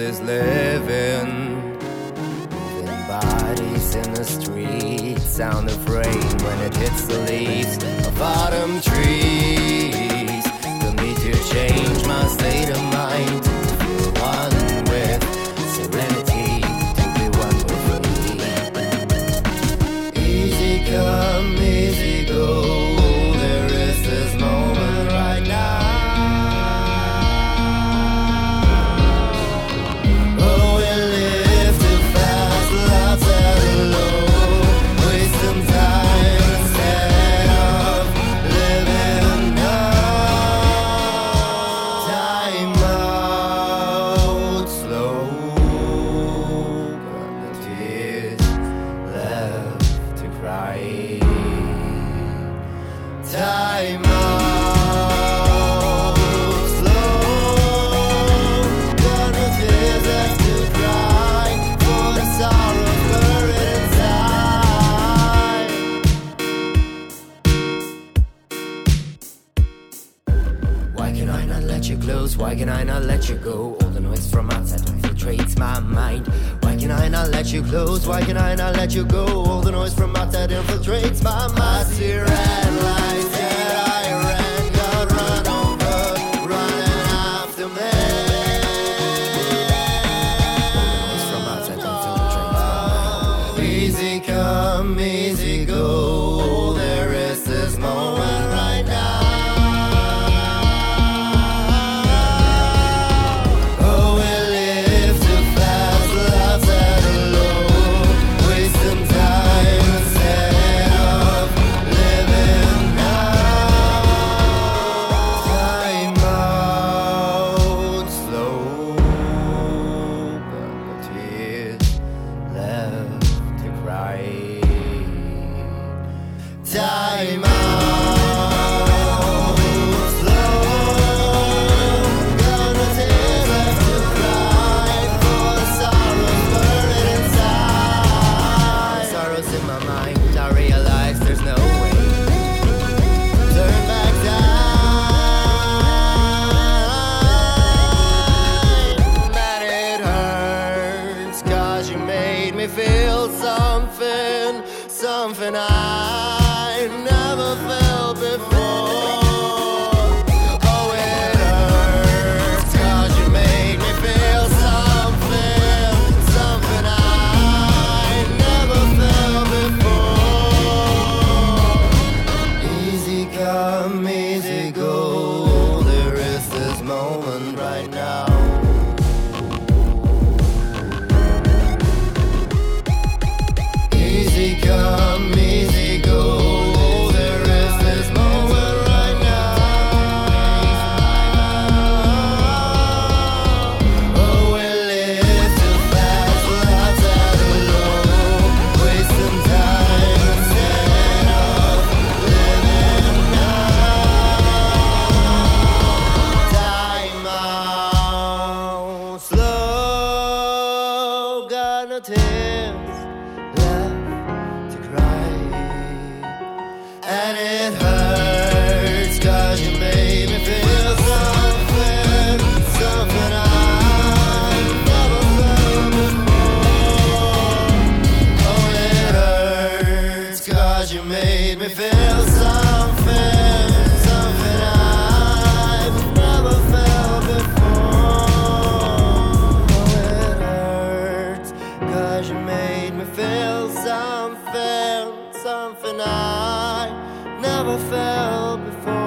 is living. Moving bodies in the street, sound of rain when it hits the leaves of autumn trees. The need to change my state of mind, to feel one with serenity, to be one with me. Easy come, easy go, there is this moment right now. Time out, slow, gonna tears left to cry for the sorrow buried inside. Why can I not let you close? Why can I not let you go? All the noise from outside infiltrates my mind. Why can I not let you close? Why can I not let you go? All the noise from outside infiltrates my mind. I see red lights that I ran, got run over, running after me. All the noise from outside infiltrates my mind. Easy come, easy go, there is this moment right now. Time out, slow, gonna tears left to cry for the sorrows buried inside. Sorrows in my mind, I realize there's no way to turn back time. That it hurts, 'cause you made me feel something I never felt before. Oh, it hurts, 'cause you made me feel something I never felt before. Easy come, easy go, there is this moment right now. Easy come, easy go, there is this moment right now. Oh, we live too fast, lives out alone, wasting time instead of living now. Time out, slow, got no tears left to cry, and it hurts, 'cause you made me feel something I never felt before. Oh, it hurts, 'cause you made me feel something I've never felt before. Oh, it hurts, 'cause you made me feel something I never felt before.